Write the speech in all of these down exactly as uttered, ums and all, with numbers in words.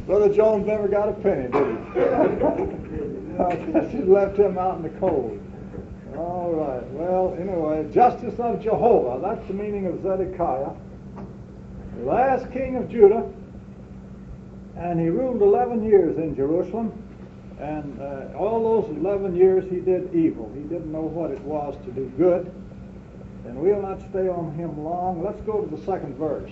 Brother Jones never got a penny, did he? I guess he left him out in the cold. All right. Well, anyway, justice of Jehovah. That's the meaning of Zedekiah. The last king of Judah. And he ruled eleven years in Jerusalem. And uh, all those eleven years he did evil. He didn't know what it was to do good. And we'll not stay on him long. Let's go to the second verse.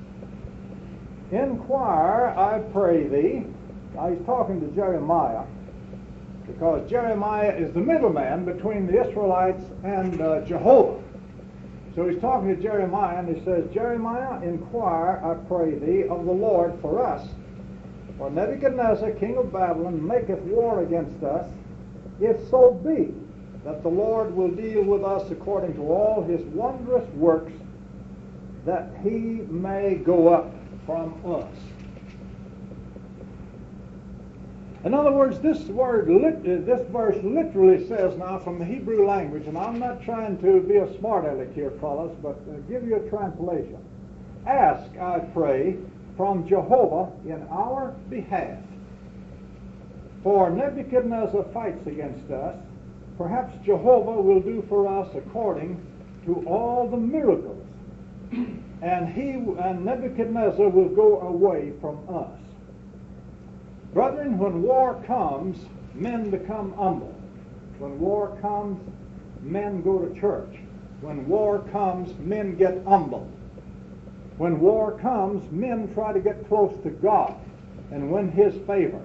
Inquire, I pray thee. Now he's talking to Jeremiah, because Jeremiah is the middleman between the Israelites and uh, Jehovah. So he's talking to Jeremiah, and he says, Jeremiah, inquire, I pray thee, of the Lord for us. For Nebuchadnezzar, king of Babylon, maketh war against us, if so be that the Lord will deal with us according to all his wondrous works, that he may go up from us. In other words, this word, lit, uh, this verse literally says now from the Hebrew language, and I'm not trying to be a smart aleck here, fellas, but uh, give you a translation. Ask, I pray, from Jehovah in our behalf. For Nebuchadnezzar fights against us, perhaps Jehovah will do for us according to all the miracles, and he and Nebuchadnezzar will go away from us. Brethren, when war comes, men become humble. When war comes, men go to church. When war comes, men get humble. When war comes, men try to get close to God and win his favor.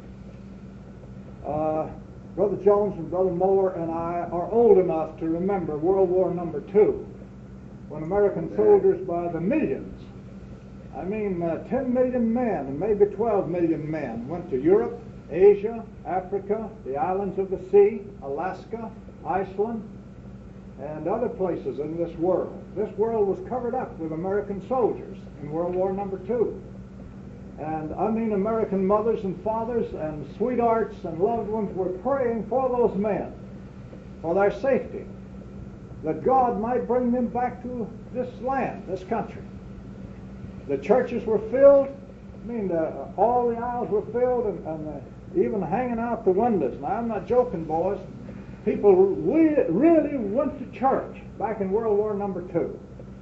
Uh, Brother Jones and Brother Moore and I are old enough to remember World War Number Two, when American soldiers by the millions, I mean uh, ten million men and maybe twelve million men, went to Europe, Asia, Africa, the islands of the sea, Alaska, Iceland, and other places in this world. This world was covered up with American soldiers in World War Number Two. And I mean, American mothers and fathers and sweethearts and loved ones were praying for those men, for their safety, that God might bring them back to this land, this country. The churches were filled. I mean, the, all the aisles were filled, and, and uh, even hanging out the windows. Now, I'm not joking, boys. People re- really went to church back in World War Number Two.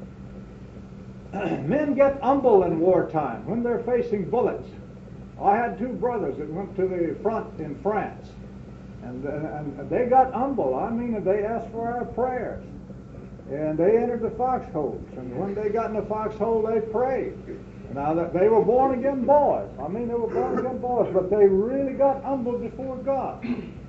Men get humble in wartime when they're facing bullets. I had two brothers that went to the front in France, and, and they got humble. I mean, they asked for our prayers, and they entered the foxholes, and when they got in the foxhole, they prayed. Now, they were born-again boys. I mean, they were born-again boys, but they really got humble before God.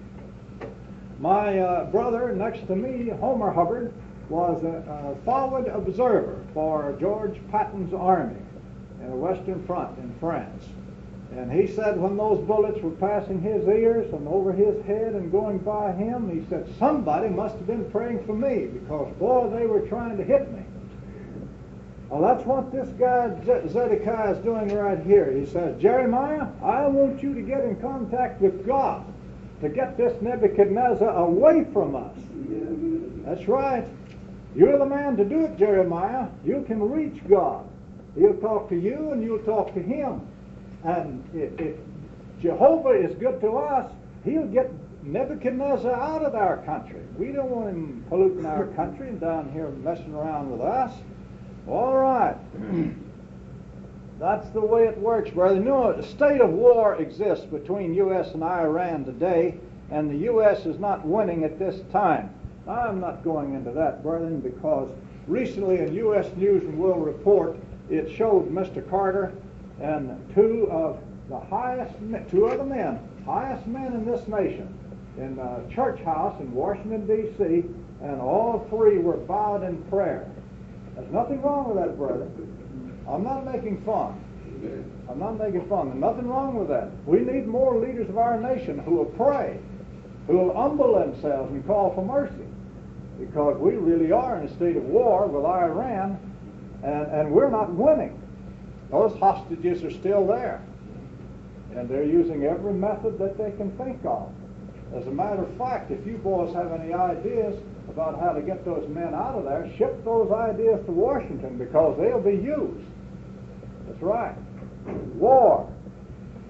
My uh, brother next to me, Homer Hubbard, was a, a forward observer for George Patton's army in the Western Front in France. And he said when those bullets were passing his ears and over his head and going by him, he said, somebody must have been praying for me, because, boy, they were trying to hit me. Well, that's what this guy Zedekiah is doing right here. He says, Jeremiah, I want you to get in contact with God to get this Nebuchadnezzar away from us. That's right. You're the man to do it, Jeremiah. You can reach God. He'll talk to you and you'll talk to him. And if, if Jehovah is good to us, he'll get Nebuchadnezzar out of our country. We don't want him polluting our country and down here messing around with us. All right. That's the way it works, brother. You know, a state of war exists between U S and Iran today, and the U S is not winning at this time. I'm not going into that, brethren, because recently in U S News and World Report, it showed Mister Carter and two of the highest, two other men, highest men in this nation, in a church house in Washington, D C, and all three were bowed in prayer. There's nothing wrong with that, brother. I'm not making fun. I'm not making fun. There's nothing wrong with that. We need more leaders of our nation who will pray, who will humble themselves and call for mercy, because we really are in a state of war with Iran, and, and we're not winning. Those hostages are still there, and they're using every method that they can think of. As a matter of fact, if you boys have any ideas about how to get those men out of there, ship those ideas to Washington, because they'll be used. That's right. War.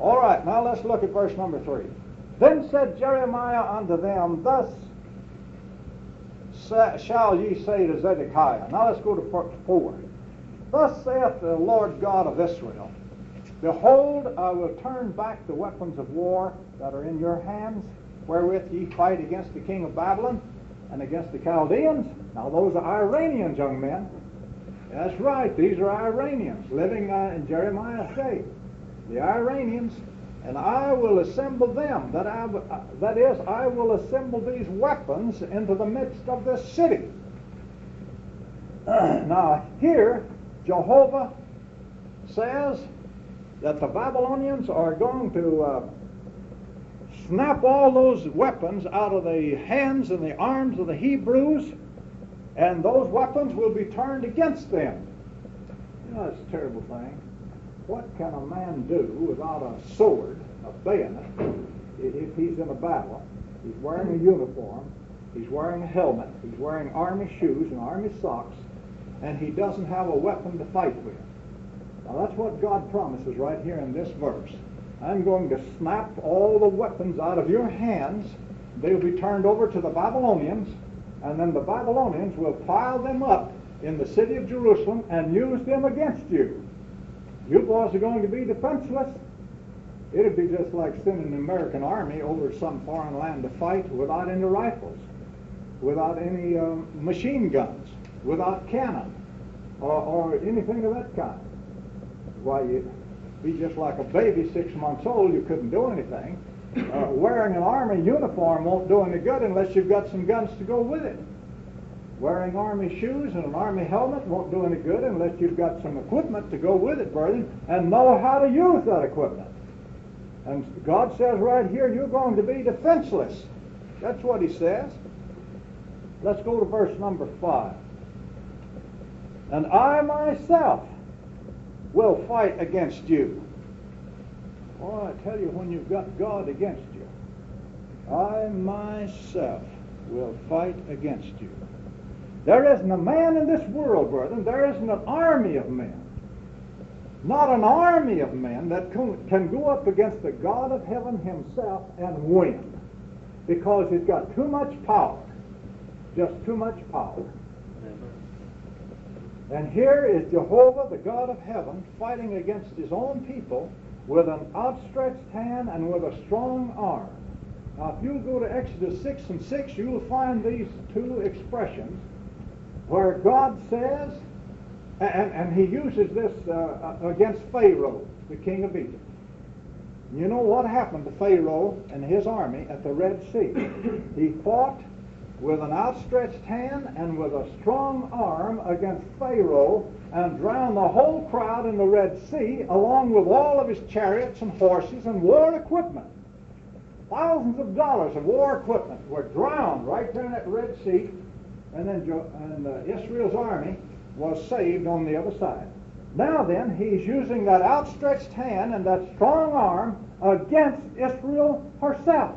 All right, now let's look at verse number three. Then said Jeremiah unto them, Thus shall ye say to Zedekiah. Now let's go to four. Thus saith the Lord God of Israel, Behold, I will turn back the weapons of war that are in your hands, wherewith ye fight against the king of Babylon and against the Chaldeans. Now those are Iranians, young men. That's right, these are Iranians living uh, in Jeremiah's day. The Iranians. And I will assemble them. That, I, uh, that is, I will assemble these weapons into the midst of this city. Uh, now here, Jehovah says that the Babylonians are going to uh, snap all those weapons out of the hands and the arms of the Hebrews, and those weapons will be turned against them. You know, it's a terrible thing. What can a man do without a sword, a bayonet, if he's in a battle? He's wearing a uniform, he's wearing a helmet, he's wearing army shoes and army socks, and he doesn't have a weapon to fight with. Now that's what God promises right here in this verse. I'm going to snap all the weapons out of your hands. They'll be turned over to the Babylonians, and then the Babylonians will pile them up in the city of Jerusalem and use them against you. You boys are going to be defenseless. It'd be just like sending an American army over some foreign land to fight without any rifles, without any uh, machine guns, without cannon, or, or anything of that kind. Why, you'd be just like a baby six months old. You couldn't do anything. Uh, wearing an army uniform won't do any good unless you've got some guns to go with it. Wearing army shoes and an army helmet won't do any good unless you've got some equipment to go with it, brethren, and know how to use that equipment. And God says right here, you're going to be defenseless. That's what he says. Let's go to verse number five. And I myself will fight against you. Oh, I tell you, when you've got God against you, I myself will fight against you. There isn't a man in this world, brethren, there isn't an army of men, not an army of men that can, can go up against the God of heaven himself and win, because he's got too much power, just too much power. And here is Jehovah, the God of heaven, fighting against his own people with an outstretched hand and with a strong arm. Now, if you go to Exodus six and six, you'll find these two expressions where God says, and, and he uses this uh, against Pharaoh, the king of Egypt. You know what happened to Pharaoh and his army at the Red Sea? He fought with an outstretched hand and with a strong arm against Pharaoh and drowned the whole crowd in the Red Sea, along with all of his chariots and horses and war equipment. Thousands of dollars of war equipment were drowned right there in that Red Sea, and then and, uh, Israel's army was saved on the other side. Now then, he's using that outstretched hand and that strong arm against Israel herself.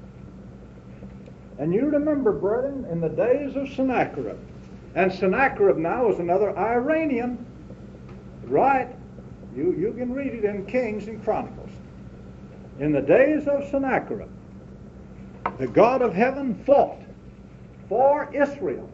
And you remember, brethren, in the days of Sennacherib, and Sennacherib now is another Iranian, right? You, you can read it in Kings and Chronicles. In the days of Sennacherib, the God of heaven fought for Israel,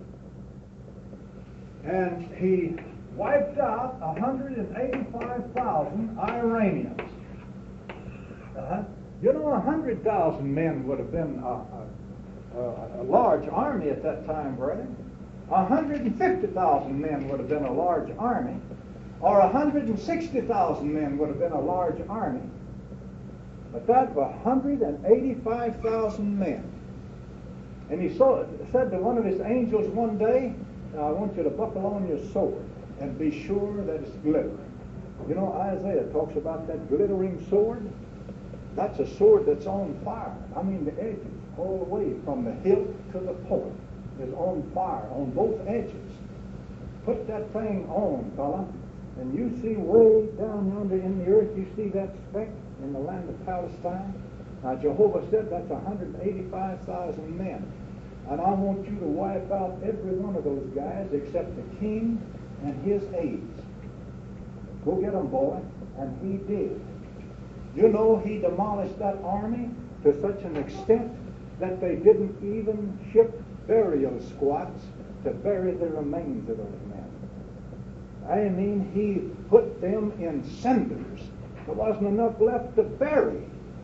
and he wiped out one hundred eighty-five thousand Iranians. Uh, you know, one hundred thousand men would have been a, a, a large army at that time, brethren. one hundred fifty thousand men would have been a large army, or one hundred sixty thousand men would have been a large army. But that was one hundred eighty-five thousand men. And he saw, said to one of his angels one day, I want you to buckle on your sword and be sure that it's glittering. You know, Isaiah talks about that glittering sword. That's a sword that's on fire. I mean, the edges, all the way from the hilt to the point, is on fire on both edges. Put that thing on, fella, and you see way down yonder in the earth, you see that speck in the land of Palestine? Now, Jehovah said that's one hundred eighty-five thousand men. And I want you to wipe out every one of those guys except the king and his aides. Go get them, boy. And he did. You know, he demolished that army to such an extent that they didn't even ship burial squads to bury the remains of those men. I mean, he put them in cinders. There wasn't enough left to bury.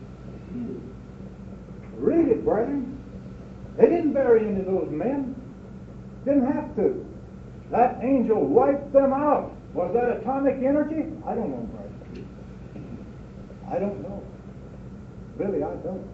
Read it, brethren. They didn't bury any of those men. Didn't have to. That angel wiped them out. Was that atomic energy? I don't know, brethren. I don't know. Really, I don't.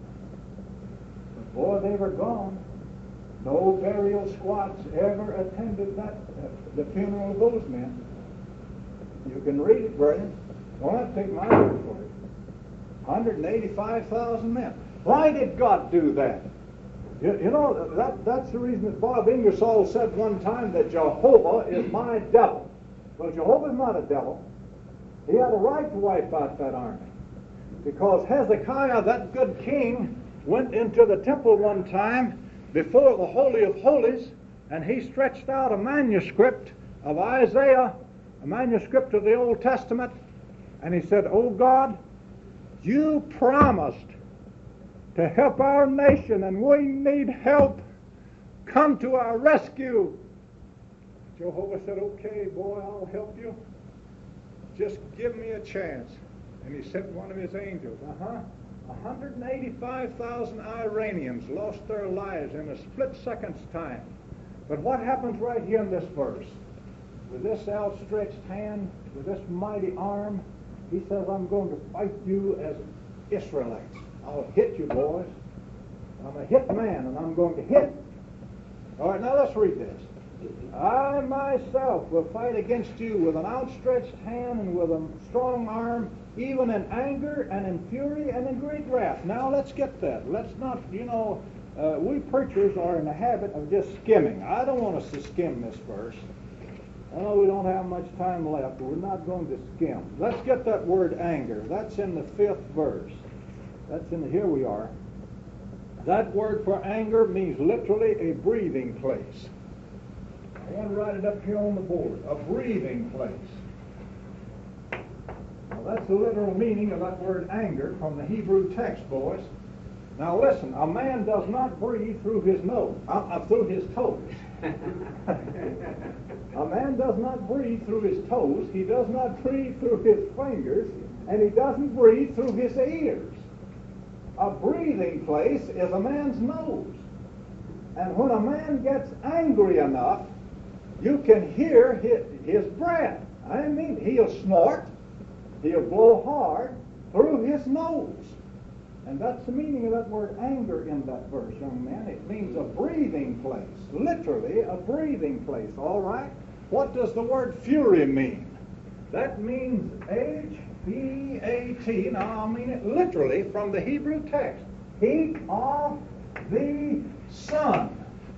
But boy, they were gone. No burial squads ever attended that uh, the funeral of those men. You can read it, brethren. Don't have to take my word for it. one hundred eighty-five thousand men. Why did God do that? You, you know, that, that's the reason that Bob Ingersoll said one time that Jehovah is my devil. Well, Jehovah's not a devil. He had a right to wipe out that army. Because Hezekiah, that good king, went into the temple one time before the Holy of Holies, and he stretched out a manuscript of Isaiah, a manuscript of the Old Testament, and he said, "Oh God, you promised to help our nation, and we need help. Come to our rescue." Jehovah said, "Okay, boy, I'll help you. Just give me a chance." And he sent one of his angels. Uh-huh. one hundred eighty-five thousand Iranians lost their lives in a split second's time. But what happens right here in this verse? With this outstretched hand, with this mighty arm, he says, "I'm going to fight you as Israelites. I'll hit you, boys. I'm a hit man, and I'm going to hit." All right, now let's read this. "I myself will fight against you with an outstretched hand and with a strong arm, even in anger and in fury and in great wrath." Now let's get that. Let's not, you know, uh, we preachers are in the habit of just skimming. I don't want us to skim this verse. I know we don't have much time left, but we're not going to skim. Let's get that word anger. That's in the fifth verse. That's in the, here we are. That word for anger means literally a breathing place. I want to write it up here on the board. A breathing place. Now that's the literal meaning of that word anger from the Hebrew text, boys. Now listen, a man does not breathe through his nose, uh, uh, through his toes. A man does not breathe through his toes, he does not breathe through his fingers, and he doesn't breathe through his ears. A breathing place is a man's nose. And when a man gets angry enough, you can hear his, his breath. I mean, he'll snort, he'll blow hard through his nose. And that's the meaning of that word anger in that verse, young man. It means a breathing place, literally a breathing place, all right? What does the word fury mean? That means H E A T. Now, I mean it literally from the Hebrew text. Heat of the sun.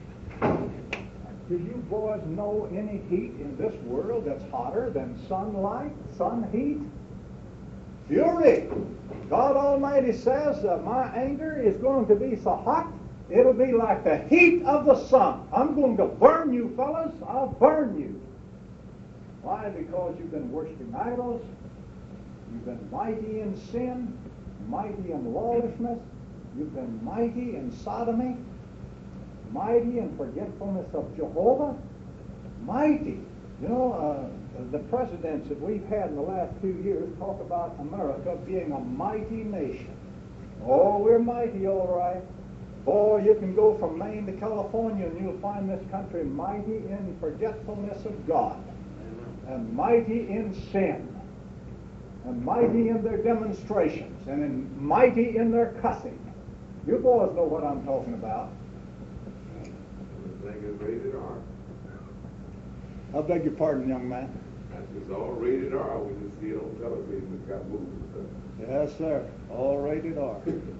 Do you boys know any heat in this world that's hotter than sunlight, sun heat? Fury. God Almighty says that my anger is going to be so hot, it'll be like the heat of the sun. I'm going to burn you, fellas. I'll burn you. Why? Because you've been worshiping idols. You've been mighty in sin, mighty in lawlessness. You've been mighty in sodomy, mighty in forgetfulness of Jehovah. Mighty. You know, uh, the presidents that we've had in the last few years talk about America being a mighty nation. Oh, we're mighty, all right. Boy, you can go from Maine to California and you'll find this country mighty in forgetfulness of God, and mighty in sin, and mighty in their demonstrations, and in mighty in their cussing. You boys know what I'm talking about. Everything is rated R. I beg your pardon, young man. It's all rated R. We can see it on television. It's got movies and stuff. Yes, sir. All rated R.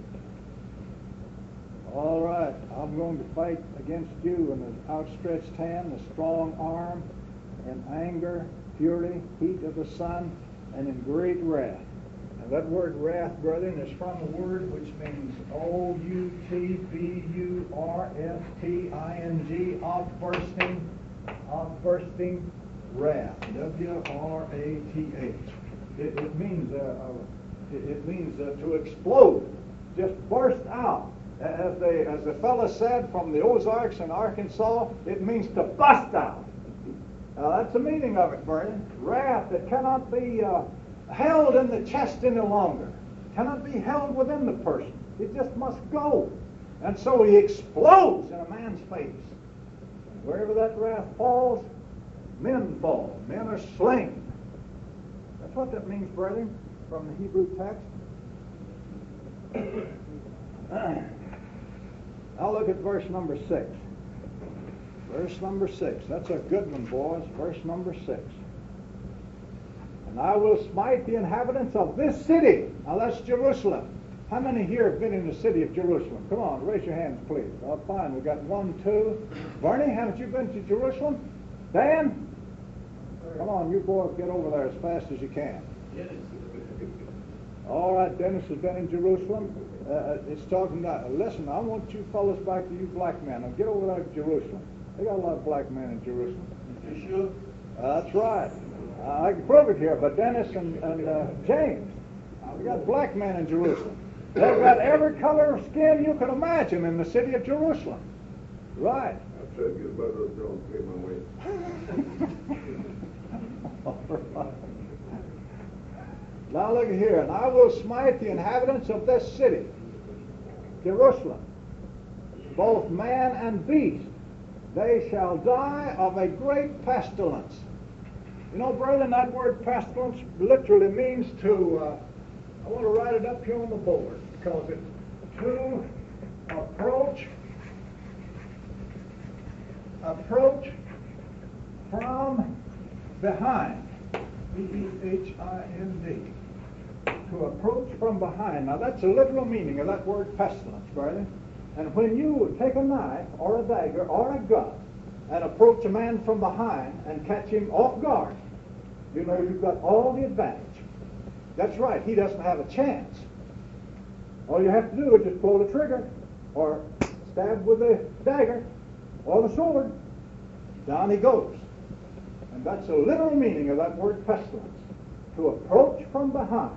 All right. I'm going to fight against you in an outstretched hand, a strong arm, in anger, fury, heat of the sun, and in great wrath. And that word wrath, brethren, is from a word which means O U T B U R S T I N G, outbursting, outbursting wrath, W R A T H. It, it means a, It, it means uh, to explode, just burst out. As the, as the fellow said from the Ozarks in Arkansas, it means to bust out. Now that's the meaning of it, Vernon. Wrath that cannot be uh, held in the chest any longer, cannot be held within the person. It just must go. And so he explodes in a man's face. And wherever that wrath falls, men fall. Men are slain. That's what that means, brethren, from the Hebrew text. Now look at verse number six. Verse number six. That's a good one, boys. Verse number six. And I will smite the inhabitants of this city. Now that's Jerusalem. How many here have been in the city of Jerusalem? Come on, raise your hands, please. Oh, fine. We've got one, two. Bernie, haven't you been to Jerusalem? Dan? Come on, you boys get over there as fast as you can. Yes. All right, Dennis has been in Jerusalem. Uh, it's talking about, listen, I want you fellas back to you black men. Now get over there to Jerusalem. They got a lot of black men in Jerusalem. You sure? Uh, that's right. Uh, I can prove it here, but Dennis and, and uh, James, uh, we got black men in Jerusalem. They've got every color of skin you can imagine in the city of Jerusalem. Right. I tried to get about those girls to pay my way. All right. Now look here. And I will smite the inhabitants of this city, Jerusalem, both man and beast. They shall die of a great pestilence. You know, brethren, that word pestilence literally means to, uh, I want to write it up here on the board, because it's to approach, approach from behind. B E H I N D. To approach from behind. Now that's the literal meaning of that word pestilence, brethren. And when you take a knife or a dagger or a gun and approach a man from behind and catch him off guard, you know you've got all the advantage. That's right, he doesn't have a chance. All you have to do is just pull the trigger or stab with the dagger or the sword. Down he goes. And that's the literal meaning of that word pestilence. To approach from behind.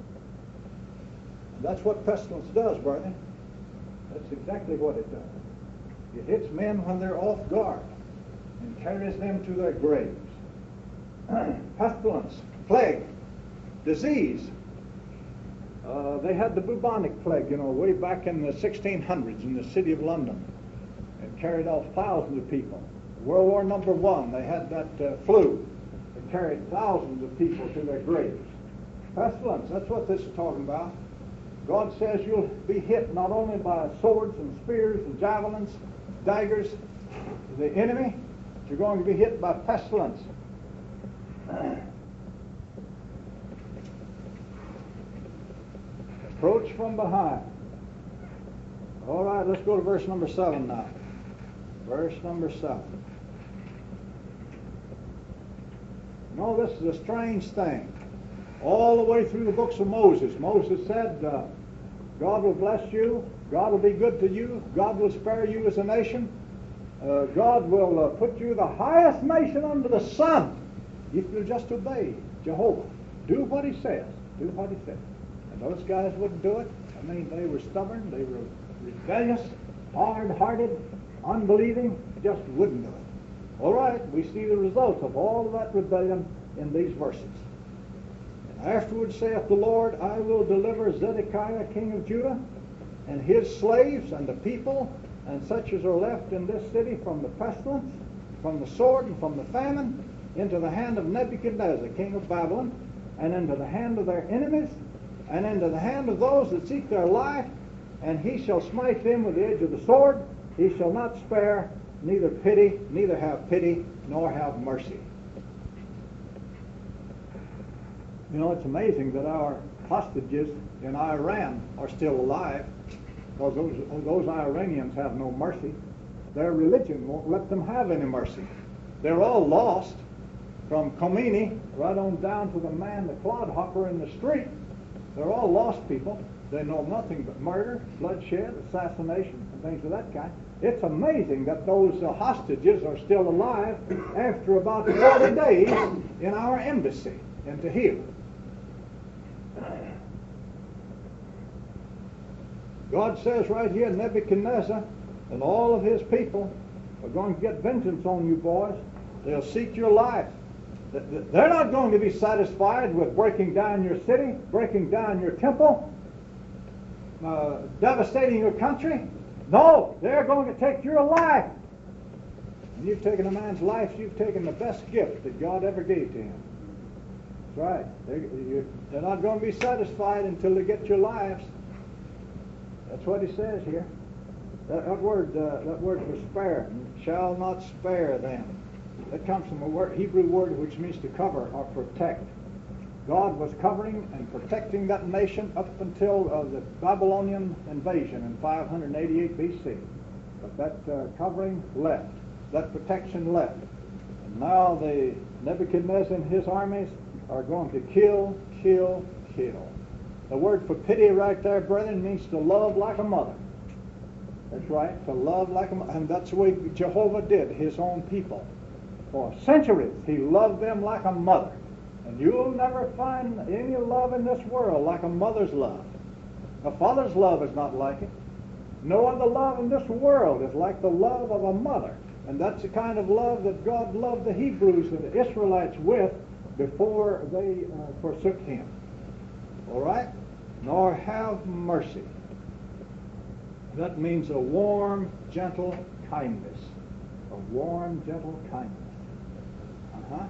And that's what pestilence does, brethren. That's exactly what it does. It hits men when they're off guard and carries them to their graves. Pestilence, plague, disease. Uh, they had the bubonic plague, you know, way back in the sixteen hundreds in the city of London. It carried off thousands of people. World War Number One, they had that uh, flu. It carried thousands of people to their graves. Pestilence, that's what this is talking about. God says you'll be hit not only by swords and spears and javelins, daggers, the enemy, but you're going to be hit by pestilence. Approach from behind. All right, let's go to verse number seven now. Verse number seven. No, this is a strange thing. All the way through the books of Moses, Moses said, uh, God will bless you, God will be good to you, God will spare you as a nation, uh, God will uh, put you the highest nation under the sun if you'll just obey Jehovah. Do what he says. Do what he says. And those guys wouldn't do it. I mean, they were stubborn, they were rebellious, hard-hearted, unbelieving, just wouldn't do it. All right, we see the results of all of that rebellion in these verses. Afterward saith the Lord, I will deliver Zedekiah king of Judah and his slaves and the people and such as are left in this city from the pestilence, from the sword and from the famine, into the hand of Nebuchadnezzar king of Babylon, and into the hand of their enemies, and into the hand of those that seek their life, and he shall smite them with the edge of the sword. He shall not spare, neither pity, neither have pity, nor have mercy. You know, it's amazing that our hostages in Iran are still alive, because those, those Iranians have no mercy. Their religion won't let them have any mercy. They're all lost, from Khomeini right on down to the man, the clodhopper in the street. They're all lost people. They know nothing but murder, bloodshed, assassination, and things of that kind. It's amazing that those uh, hostages are still alive after about forty days in our embassy in Tahrir. God says right here, Nebuchadnezzar and all of his people are going to get vengeance on you boys. They'll seek your life. They're not going to be satisfied with breaking down your city, breaking down your temple, uh, devastating your country. No, they're going to take your life. And you've taken a man's life, you've taken the best gift that God ever gave to him. That's right. They're, you, they're not going to be satisfied until they get your lives. That's what he says here. That, that word, uh, that word for spare, shall not spare them. That comes from a word, Hebrew word which means to cover or protect. God was covering and protecting that nation up until uh, the Babylonian invasion in five eighty-eight B C. But that uh, covering left. That protection left. And now the Nebuchadnezzar and his armies are going to kill, kill, kill. The word for pity right there, brethren, means to love like a mother. That's right, to love like a mother. And that's the way Jehovah did his own people. For centuries, he loved them like a mother. And you'll never find any love in this world like a mother's love. A father's love is not like it. No other love in this world is like the love of a mother. And that's the kind of love that God loved the Hebrews and the Israelites with before they uh, forsook him. All right? Nor have mercy. That means a warm, gentle kindness. A warm, gentle kindness. Uh-huh.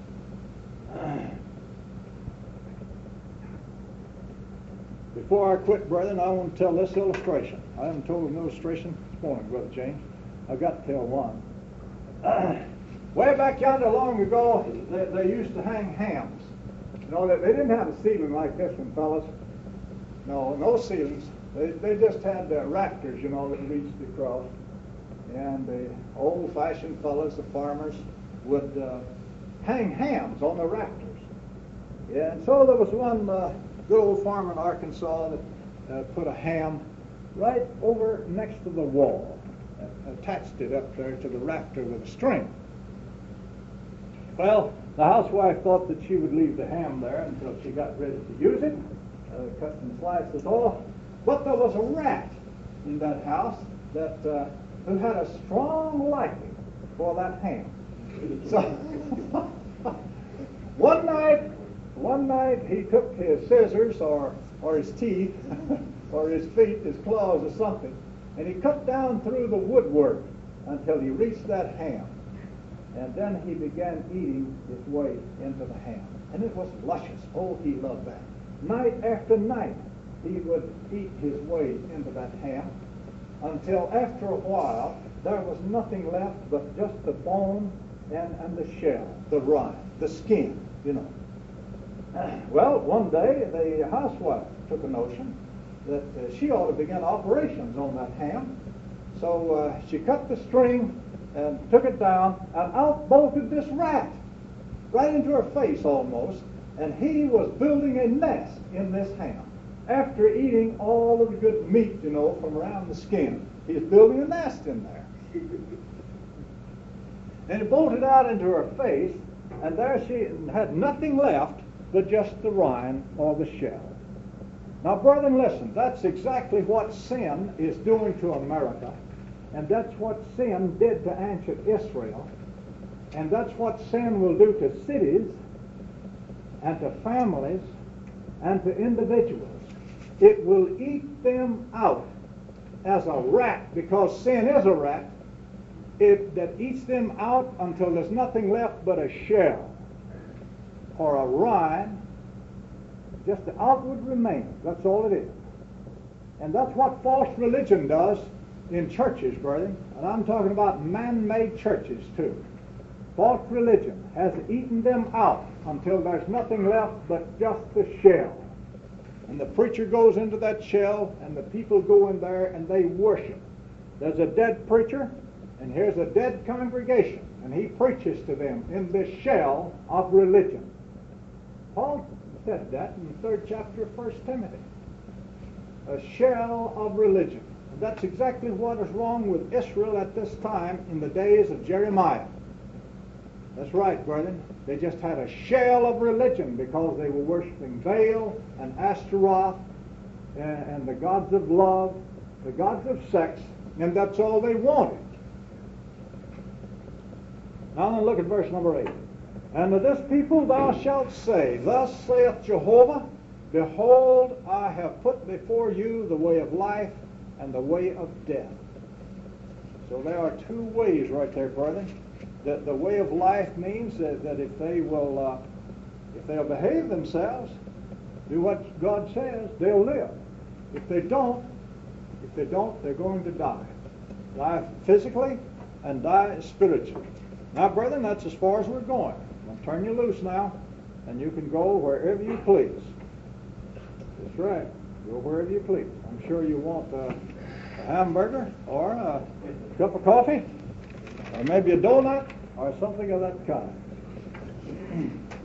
Before I quit, brethren, I want to tell this illustration. I haven't told an illustration this morning, Brother James. I've got to tell one. Way back yonder long ago, they, they used to hang hams. You know, they, they didn't have a ceiling like this one, fellas. No, no ceilings. They, they just had uh, rafters, you know, that reached across. And the old-fashioned fellas, the farmers, would uh, hang hams on the rafters. Yeah, and so there was one uh, good old farmer in Arkansas that uh, put a ham right over next to the wall, and attached it up there to the rafter with a string. Well, the housewife thought that she would leave the ham there until she got ready to use it, uh, cut some slices off. But there was a rat in that house that uh, who had a strong liking for that ham. So one night, one night he took his scissors or or his teeth or his feet, his claws or something, and he cut down through the woodwork until he reached that ham. And then he began eating his way into the ham. And it was luscious. Oh, he loved that. Night after night, he would eat his way into that ham until after a while, there was nothing left but just the bone and, and the shell, the rind, the skin, you know. Well, one day, the housewife took a notion that uh, she ought to begin operations on that ham. So uh, she cut the string and took it down, and out bolted this rat, right into her face almost, and he was building a nest in this ham. After eating all of the good meat, you know, from around the skin, he's building a nest in there. And it bolted out into her face, and there she had nothing left but just the rind or the shell. Now, brethren, listen, that's exactly what sin is doing to America. And that's what sin did to ancient Israel. And that's what sin will do to cities and to families and to individuals. It will eat them out as a rat, because sin is a rat. It, that eats them out until there's nothing left but a shell or a rind, just the outward remains. That's all it is. And that's what false religion does in churches, brethren, and I'm talking about man-made churches too. False religion has eaten them out until there's nothing left but just the shell. And the preacher goes into that shell, and the people go in there and they worship. There's a dead preacher, and here's a dead congregation, and he preaches to them in this shell of religion. Paul said that in the third chapter of First Timothy. A shell of religion. That's exactly what is wrong with Israel at this time in the days of Jeremiah. That's right, brethren. They just had a shell of religion because they were worshiping Baal and Ashtaroth and, and the gods of love the gods of sex, and that's all they wanted. Now then look at verse number eight. And to this people thou shalt say, Thus saith Jehovah, Behold, I have put before you the way of life and the way of death. So there are two ways right there, brethren. The, the way of life means that, that if they will, uh, if they'll behave themselves, do what God says, they'll live. If they don't, if they don't, they're going to die. Die physically and die spiritually. Now, brethren, that's as far as we're going. I'll turn you loose now, and you can go wherever you please. That's right. Go wherever you please. I'm sure you want uh, a hamburger or a cup of coffee or maybe a donut or something of that kind.